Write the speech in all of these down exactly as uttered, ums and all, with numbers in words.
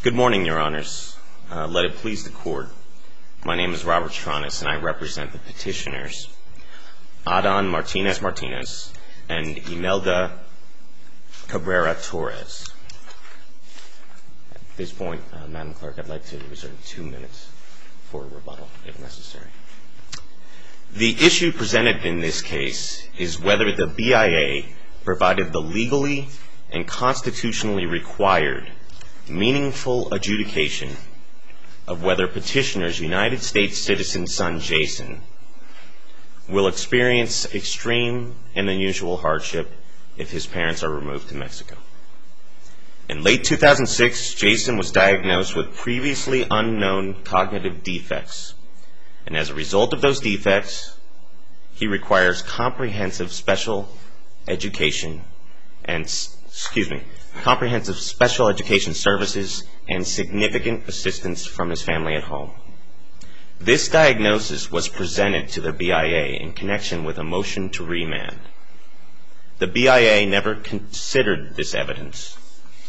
Good morning, Your Honors. Uh, let it please the Court. My name is Robert Tronis, and I represent the petitioners, Adan Martinez-Martinez and Imelda Cabrera-Torres. At this point, uh, Madam Clerk, I'd like to reserve two minutes for rebuttal, if necessary. The issue presented in this case is whether the B I A provided the legally and constitutionally required meaningful adjudication of whether petitioner's United States citizen son, Jason, will experience extreme and unusual hardship if his parents are removed to Mexico. In late two thousand six, Jason was diagnosed with previously unknown cognitive defects, and as a result of those defects, he requires comprehensive special education and, excuse me, comprehensive special education services and significant assistance from his family at home. This diagnosis was presented to the B I A in connection with a motion to remand. The B I A never considered this evidence,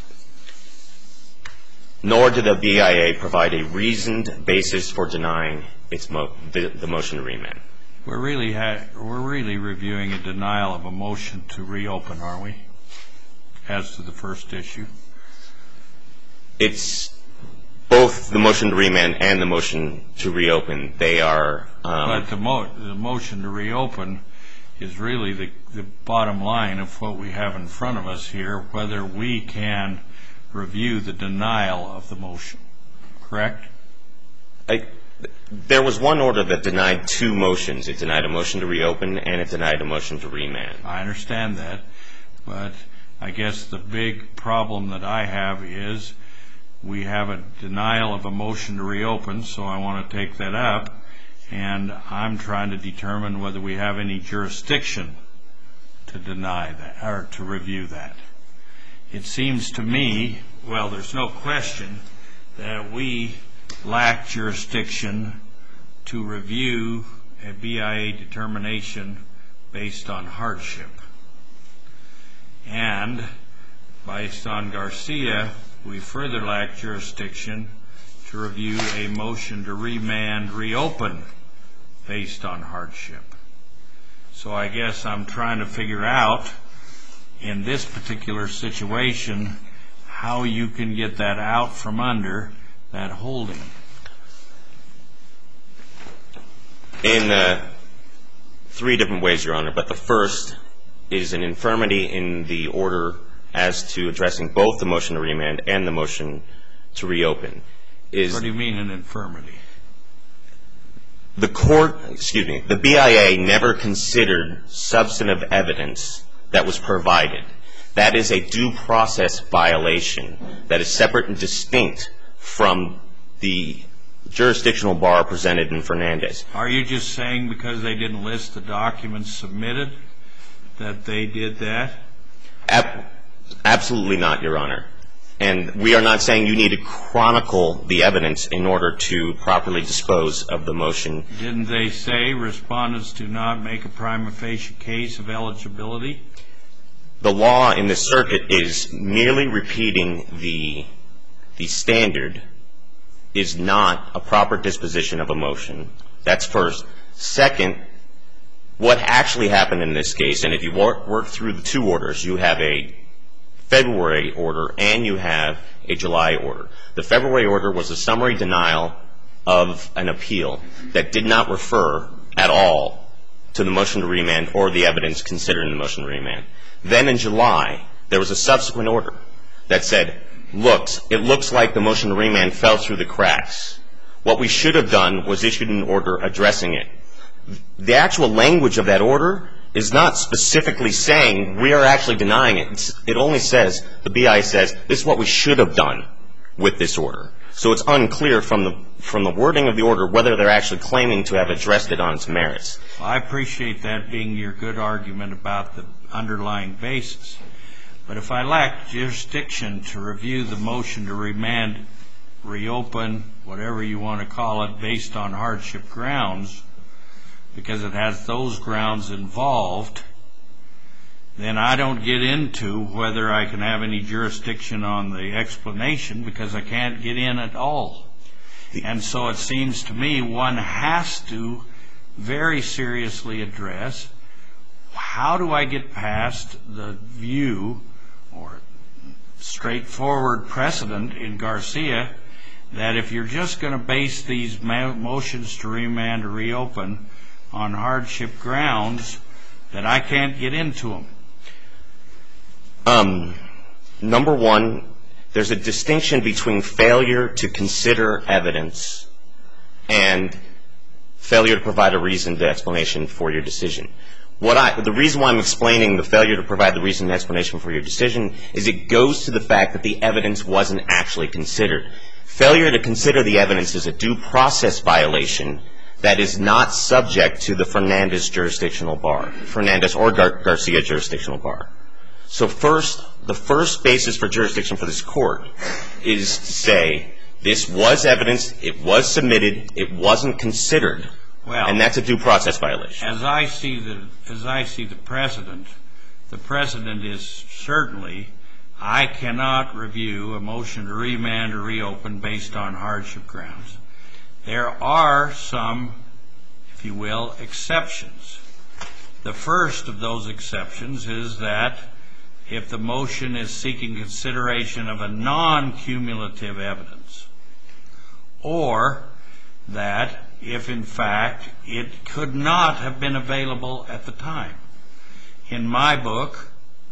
nor did the B I A provide a reasoned basis for denying its mo- the, the motion to remand. We're really ha- we're really reviewing a denial of a motion to reopen, aren't we? As to the first issue. It's both the motion to remand and the motion to reopen. They are. Um, but the, mo- the motion to reopen is really the, the bottom line of what we have in front of us here, whether we can review the denial of the motion. Correct? I, there was one order that denied two motions. It denied a motion to reopen and it denied a motion to remand. I understand that, but I guess the big problem that I have is we have a denial of a motion to reopen, so I want to take that up, and I'm trying to determine whether we have any jurisdiction to deny that or to review that. It seems to me, well, there's no question that we lack jurisdiction to review a B I A determination based on hardship. And based on Garcia, we further lack jurisdiction to review a motion to remand reopen based on hardship. So I guess I'm trying to figure out in this particular situation how you can get that out from under that holding. In uh, three different ways, Your Honor, but the first is an infirmity in the order as to addressing both the motion to remand and the motion to reopen. Is what do you mean an infirmity? The court, excuse me, the B I A never considered substantive evidence that was provided. That is a due process violation that is separate and distinct from the jurisdictional bar presented in Fernandez. Are you just saying because they didn't list the documents submitted that they did that? Ab- absolutely not, Your Honor. And we are not saying you need to chronicle the evidence in order to properly dispose of the motion. Didn't they say respondents do not make a prima facie case of eligibility? The law in this circuit is merely repeating the, the standard is not a proper disposition of a motion. That's first. Second, what actually happened in this case, and if you work, work through the two orders, you have a February order and you have a July order. The February order was a summary denial of an appeal that did not refer at all to the motion to remand or the evidence considered in the motion to remand. Then in July, there was a subsequent order that said, looks, it looks like the motion to remand fell through the cracks. What we should have done was issued an order addressing it. The actual language of that order is not specifically saying we are actually denying it. It's, it only says, the B I A says, this is what we should have done with this order. So it's unclear from the from the wording of the order whether they're actually claiming to have addressed it on its merits. Well, I appreciate that being your good argument about the underlying basis. But if I lack jurisdiction to review the motion to remand, reopen, whatever you want to call it, based on hardship grounds, because it has those grounds involved, then I don't get into whether I can have any jurisdiction on the explanation because I can't get in at all. And so it seems to me one has to very seriously address, how do I get past the view or straightforward precedent in Garcia that if you're just going to base these motions to remand or reopen on hardship grounds, that I can't get into them? Um, number one, there's a distinction between failure to consider evidence and failure to provide a reasoned explanation for your decision. What I, the reason why I'm explaining the failure to provide the reasoned explanation for your decision is it goes to the fact that the evidence wasn't actually considered. Failure to consider the evidence is a due process violation that is not subject to the Fernandez jurisdictional bar, Fernandez or Gar- Garcia jurisdictional bar. So first, the first basis for jurisdiction for this court is to say this was evidence, it was submitted, it wasn't considered, well, and that's a due process violation. As I see the as I see the precedent, the precedent is certainly I cannot review a motion to remand or reopen based on hardship grounds. There are some, if you will, exceptions. The first of those exceptions is that if the motion is seeking consideration of a non-cumulative evidence, or that if in fact it could not have been available at the time. In my book,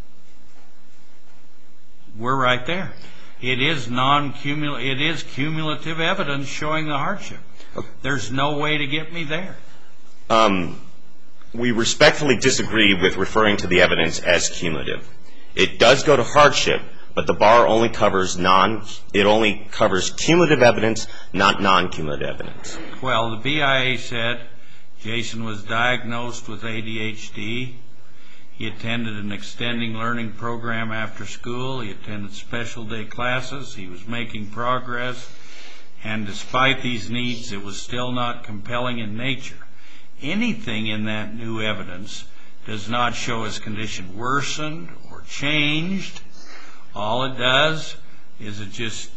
we're right there. It is non-cumulative, it is cumulative evidence showing the hardship. There's no way to get me there. Um, we respectfully disagree with referring to the evidence as cumulative. It does go to hardship, but the bar only covers non, it only covers cumulative evidence, not non-cumulative evidence. Well, the B I A said Jason was diagnosed with A D H D. He attended an extending learning program after school. He attended special day classes. He was making progress. And despite these needs, it was still not compelling in nature. Anything in that new evidence does not show his condition worsened or changed. All it does is it just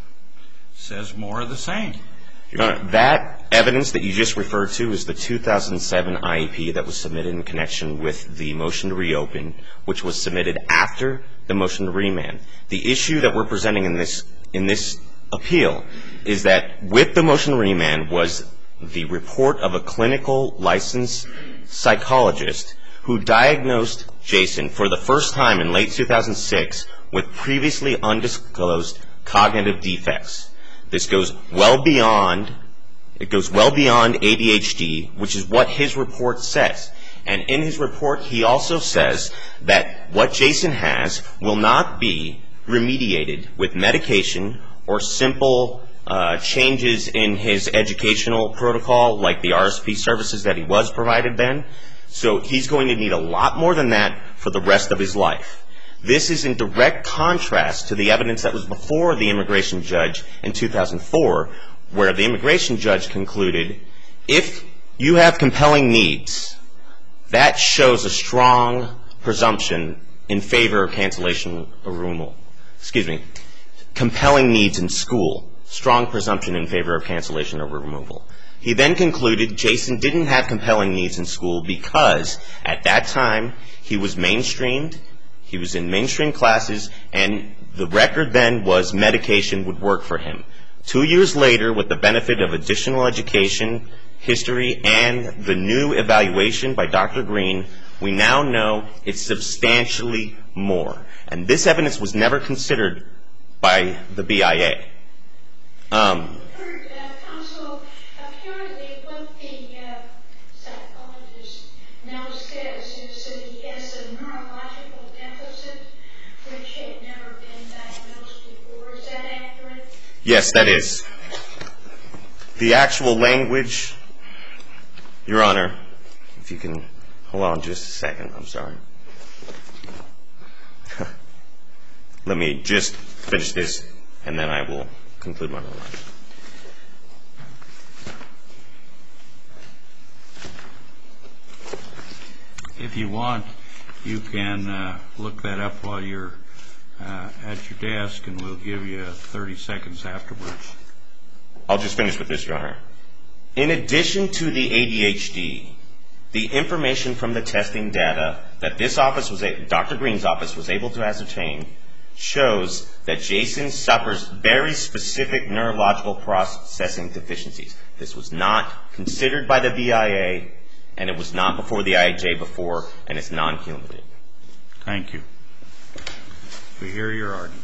says more of the same. Your Honor, that evidence that you just referred to is the two thousand seven I E P that was submitted in connection with the motion to reopen, which was submitted after the motion to remand. The issue that we're presenting in this in this appeal is that with the motion to remand was the report of a clinical licensed psychologist who diagnosed Jason for the first time in late two thousand six with previously undisclosed cognitive defects. This goes well beyond, it goes well beyond A D H D, which is what his report says. And in his report, he also says that what Jason has will not be remediated with medication or simple uh, changes in his educational protocol, like the R S P services that he was provided then. So he's going to need a lot more than that for the rest of his life. This is in direct contrast to the evidence that was before the immigration judge in two thousand four, where the immigration judge concluded, if you have compelling needs, that shows a strong presumption in favor of cancellation or removal. Excuse me. Compelling needs in school, strong presumption in favor of cancellation or removal. He then concluded Jason didn't have compelling needs in school because at that time he was mainstreamed, he was in mainstream classes, and the record then was medication would work for him. Two years later, with the benefit of additional education, history, and the new evaluation by Doctor Green, we now know it's substantially more. And this evidence was never considered by the B I A. Um, Counsel, apparently what the uh, psychologist now says is that he has a neurological deficit which had never been diagnosed before. Is that accurate? Yes, that is. The actual language, Your Honor, if you can hold on just a second, I'm sorry. Let me just finish this, and then I will conclude my remarks. If you want, you can uh, look that up while you're uh, at your desk, and we'll give you thirty seconds afterwards. I'll just finish with this, Your Honor. In addition to the A D H D, the information from the testing data that this office was, Doctor Green's office was able to ascertain shows that Jason suffers very specific neurological processing deficiencies. This was not considered by the B I A, and it was not before the I J before, and it's non-cumulative. Thank you. We hear your argument.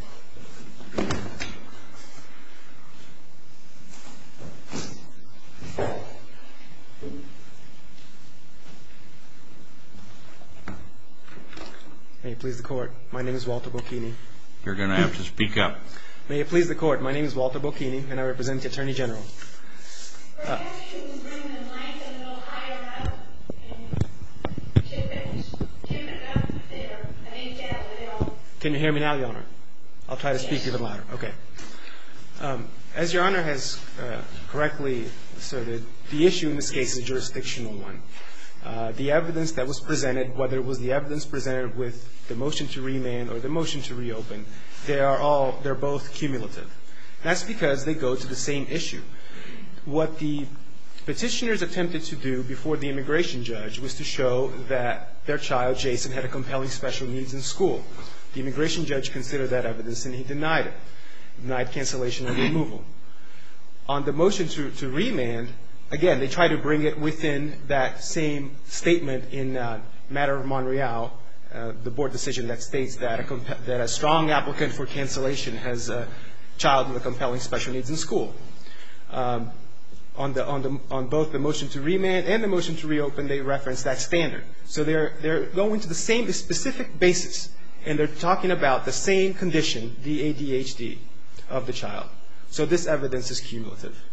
May it please the Court. My name is Walter Bocchini. You're going to have to speak up. May it please the Court. My name is Walter Bocchini, and I represent the Attorney General. Uh, Perhaps you would bring the mic a little higher up and tip it, tip it up there. I think that would help. Can you hear me now, Your Honor? I'll try to speak even louder. Okay. Um, as Your Honor has uh, correctly asserted, the issue in this case is a jurisdictional one. Uh, the evidence that was presented, whether it was the evidence presented with the motion to remand or the motion to reopen, they are all, they're both cumulative. That's because they go to the same issue. What the petitioners attempted to do before the immigration judge was to show that their child, Jason, had a compelling special needs in school. The immigration judge considered that evidence, and he denied it, denied cancellation and removal. On the motion to, to remand, again, they try to bring it within that same statement in uh, matter of Monreal, uh, the board decision that states that a, comp- that a strong applicant for cancellation has a child with a compelling special needs in school. Um, on, the, on, the, on both the motion to remand and the motion to reopen, they reference that standard. So they're, they're going to the same specific basis, and they're talking about the same condition, the A D H D of the child. So this evidence is cumulative.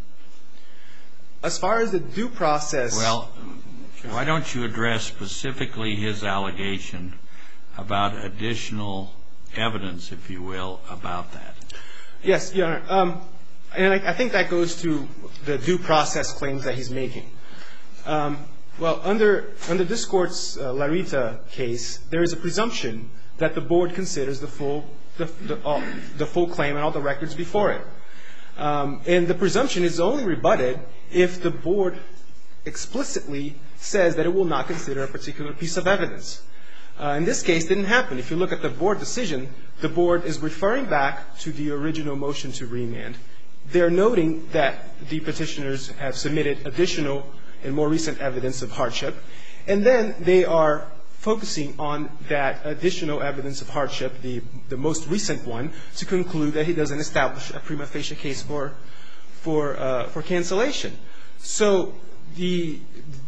As far as the due process... Well, why don't you address specifically his allegation about additional evidence, if you will, about that? Yes, Your Honor. Um, and I, I think that goes to the due process claims that he's making. Um, well, under, under this Court's uh, Larita case, there is a presumption that the board considers the full, the, the, all, the full claim and all the records before it. Um, and the presumption is only rebutted if the board explicitly says that it will not consider a particular piece of evidence. Uh, in this case, it didn't happen. If you look at the board decision, the board is referring back to the original motion to remand. They're noting that the petitioners have submitted additional and more recent evidence of hardship, and then they are focusing on that additional evidence of hardship, the, the most recent one, to conclude that he doesn't establish a prima facie case for, for, uh, for cancellation. So the,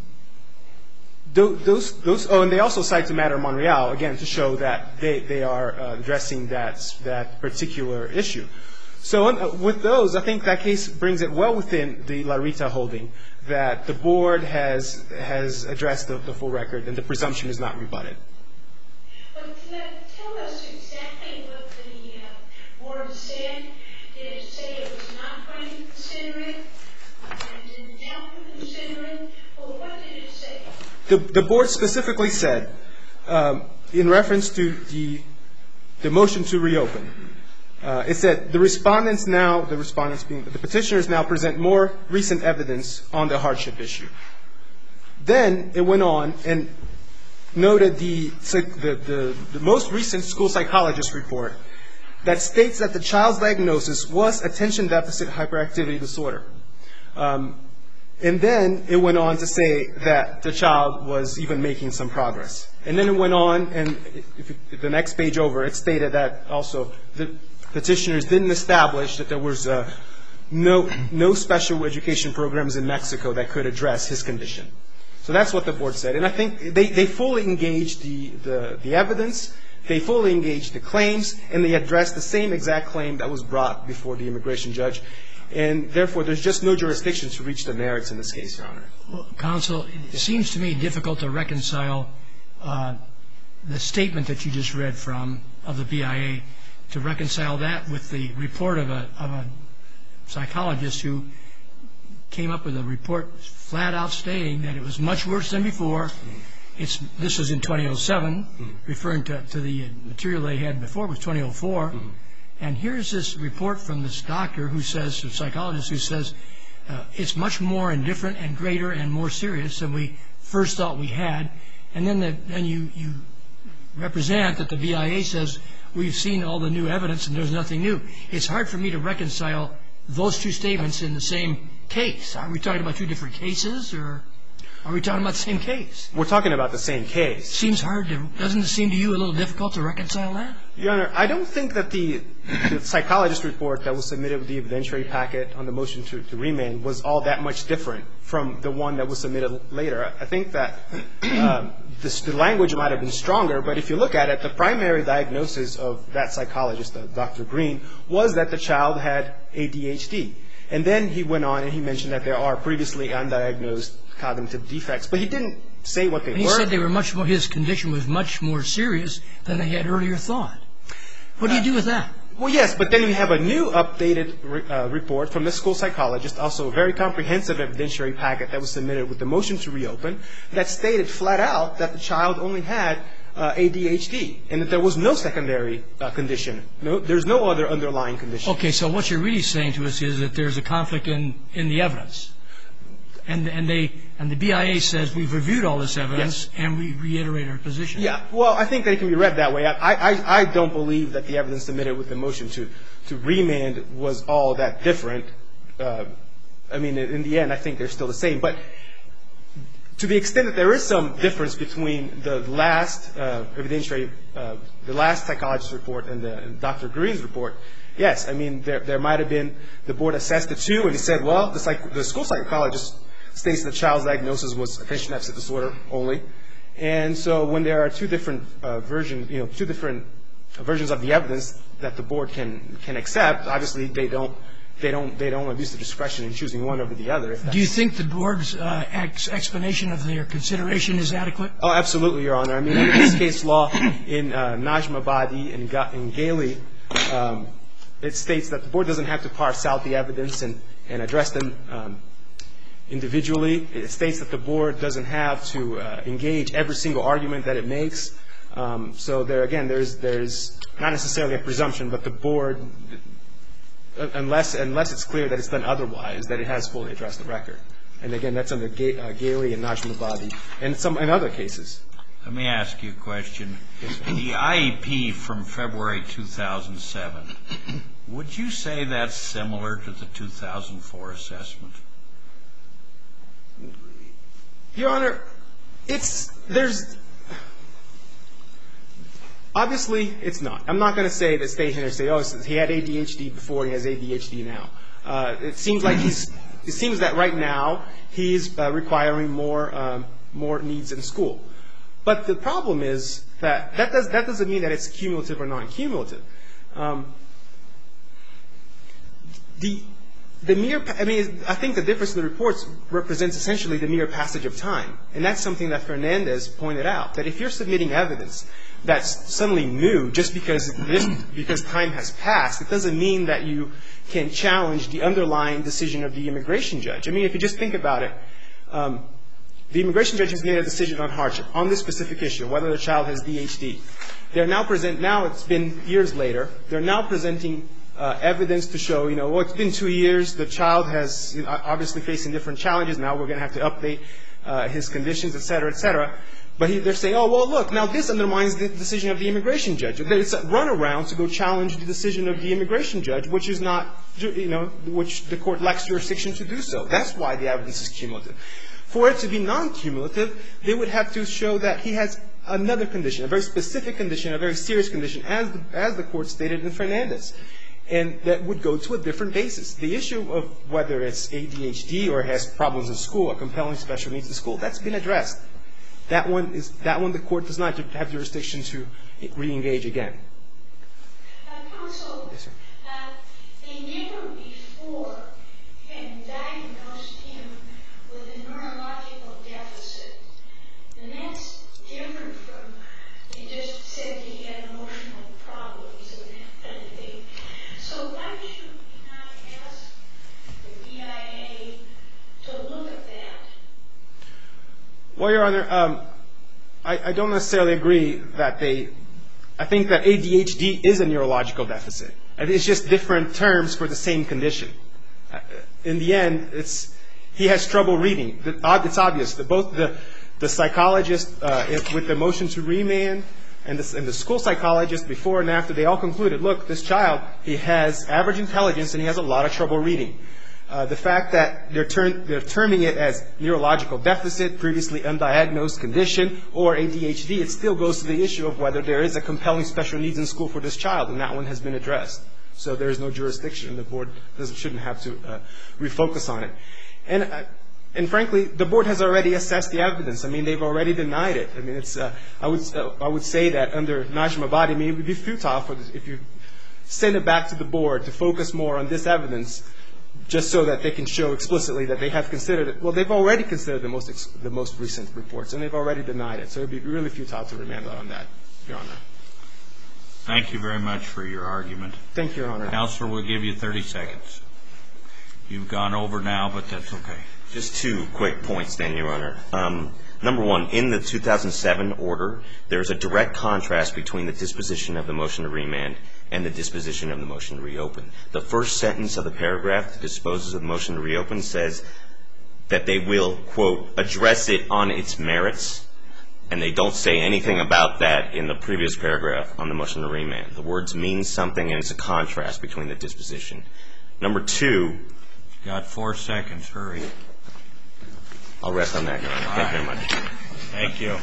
those, those, oh, and they also cite the matter of Monreal, again, to show that they, they are uh, addressing that, that particular issue. So uh, with those, I think that case brings it well within the Larita holding that the board has, has addressed the, the full record and the presumption is not rebutted. But tell us exactly what the uh, board said. Did it say it was not going to consider it? Did it doubt to consider it? Or what did it say? The, the board specifically said, um, in reference to the, the motion to reopen, Uh, it said the respondents now, the respondents being the petitioners now present more recent evidence on the hardship issue. Then it went on and noted the, the, the, the most recent school psychologist report that states that the child's diagnosis was attention deficit hyperactivity disorder. Um, and then it went on to say that the child was even making some progress. And then it went on, and if, if the next page over, it stated that also the petitioners didn't establish that there was uh, no, no special education programs in Mexico that could address his condition. So that's what the board said. And I think they, they fully engaged the, the, the evidence, they fully engaged the claims, and they addressed the same exact claim that was brought before the immigration judge. And therefore, there's just no jurisdiction to reach the merits in this case, Your Honor. Well, counsel, it seems to me difficult to reconcile uh, the statement that you just read from of the B I A, to reconcile that with the report of a, of a psychologist who came up with a report flat out stating that it was much worse than before it's this was in twenty oh seven, Mm-hmm. referring to, to the material they had before was twenty oh four. Mm-hmm. And here's this report from this doctor who says, a psychologist who says, uh, it's much more and different and greater and more serious than we first thought we had. And then, the, then you, you represent that the B I A says, we've seen all the new evidence and there's nothing new. It's hard for me to reconcile those two statements in the same case. Are we talking about two different cases, or are we talking about the same case? We're talking about the same case. Seems hard to, doesn't it seem to you a little difficult to reconcile that? Your Honor, I don't think that the, the psychologist report that was submitted with the evidentiary packet on the motion to, to remand was all that much different from the one that was submitted later. I think that um, this, the language might have been stronger, but if you look at it, the primary diagnosis of that psychologist, uh, Doctor Green, was that the child had A D H D. And then he went on and he mentioned that there are previously undiagnosed cognitive defects, but he didn't say what they and he were. He said they were much more, his condition was much more serious than they had earlier thought. What do you do with that? Well, yes, but then we have a new updated uh, report from the school psychologist, also a very comprehensive evidentiary packet that was submitted with the motion to reopen, that stated flat out that the child only had uh, A D H D and that there was no secondary uh, condition. No, there's no other underlying condition. Okay, so what you're really saying to us is that there's a conflict in, in the evidence. And, and, they, and the B I A says we've reviewed all this evidence, yes, and we reiterate our position. Yeah, well, I think that it can be read that way. I, I, I don't believe that the evidence submitted with the motion to, to remand was all that different. Uh, I mean, in the end, I think they're still the same. But to the extent that there is some difference between the last uh, evidentiary, uh, the last psychologist report and, the, and Doctor Green's report, yes, I mean, there, there might have been, the board assessed the two, and he said, well, the, psych, the school psychologist states the child's diagnosis was attention deficit disorder only. And so when there are two different uh, versions, you know, two different versions of the evidence that the board can can accept, obviously they don't they don't they don't abuse the discretion in choosing one over the other. Do you think the board's uh, ex- explanation of their consideration is adequate? Oh, absolutely, Your Honor. I mean, under this case law in uh, Najmabadi and, Ga- and Gailey, um, it states that the board doesn't have to parse out the evidence and, and address them um, individually. It states that the board doesn't have to uh, engage every single argument that it makes. Um, so there, again, there's there's not necessarily a presumption, but the board, unless unless it's clear that it's done otherwise, that it has fully addressed the record. And again, that's under Ga- uh, Gailey and Najmabadi and some in other cases. Let me ask you a question. Yes, sir. The I E P from February two thousand seven, would you say that's similar to the two thousand four assessment? Your Honor, it's, there's, obviously it's not. I'm not going to say that stay here and say, oh, he had A D H D before, he has A D H D now. Uh, it seems like he's, it seems that right now he's uh, requiring more, um, more needs in school. But the problem is that that, does, that doesn't mean that it's cumulative or non-cumulative. Um, the The mere, I mean, I think the difference in the reports represents essentially the mere passage of time. And that's something that Fernandez pointed out, that if you're submitting evidence that's suddenly new just because this, because time has passed, it doesn't mean that you can challenge the underlying decision of the immigration judge. I mean, if you just think about it, um, the immigration judge has made a decision on hardship, on this specific issue, whether the child has D H D. They're now present, now it's been years later, they're now presenting Uh, evidence to show, you know, well, it's been two years. The child has you know, obviously facing different challenges. Now we're going to have to update uh, his conditions, et cetera, et cetera. But he, they're saying, oh, well, look, now this undermines the decision of the immigration judge. It's a runaround to go challenge the decision of the immigration judge, which is not, you know, which the court lacks jurisdiction to do so. That's why the evidence is cumulative. For it to be non-cumulative, they would have to show that he has another condition, a very specific condition, a very serious condition, as the, as the court stated in Fernandez. And that would go to a different basis. The issue of whether it's A D H D or has problems in school or compelling special needs in school, that's been addressed. That one is that one the court does not have jurisdiction to re-engage again. Uh, counsel, yes, sir. Uh, they never before had diagnosed him with a neurological deficit. And that's different from, they just said he had emotional problems and that kind of thing. So why should we not ask the B I A to look at that? Well, Your Honor, um, I, I don't necessarily agree that they, I think that A D H D is a neurological deficit. It's just different terms for the same condition. In the end, it's, he has trouble reading. It's obvious that both the, the psychologist uh, with the motion to remand and the, and the school psychologist before and after, they all concluded, look, this child, he has average intelligence and he has a lot of trouble reading. Uh, the fact that they're, term, they're terming it as neurological deficit, previously undiagnosed condition, or A D H D, it still goes to the issue of whether there is a compelling special needs in school for this child, and that one has been addressed. So there is no jurisdiction, and the board doesn't, shouldn't have to uh, refocus on it. And, uh, and frankly, the board has already assessed the evidence. I mean, they've already denied it. I mean, it's, uh, I, would, uh, I would say that under Najm Abadi, I mean, it would be futile for this, if you send it back to the board to focus more on this evidence, just so that they can show explicitly that they have considered it. Well, they've already considered the most ex the most recent reports, and they've already denied it. So it would be really futile to remand on that, Your Honor. Thank you very much for your argument. Thank you, Your Honor. Counselor, we'll give you thirty seconds. You've gone over now, but that's okay. Just two quick points then, Your Honor. Um, number one, in the two thousand seven order, there's a direct contrast between the disposition of the motion to remand and the disposition of the motion to reopen. The first sentence of the paragraph that disposes of the motion to reopen says that they will, quote, address it on its merits, and they don't say anything about that in the previous paragraph on the motion to remand. The words mean something, and it's a contrast between the disposition. Number two. Got four seconds. Hurry. I'll rest on that, Your Honor. Thank you very much. Thank you.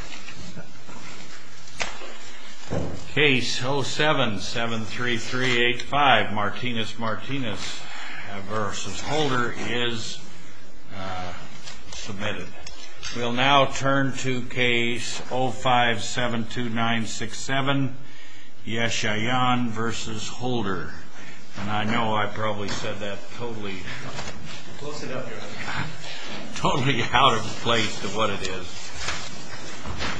Case oh seven, seven three three eight five, Martinez-Martinez versus Holder is uh, submitted. We'll now turn to case oh five, seven two nine six seven, Yeshayan versus Holder. And I know I probably said that totally, Close it up, Your Honor. totally out of place to what it is.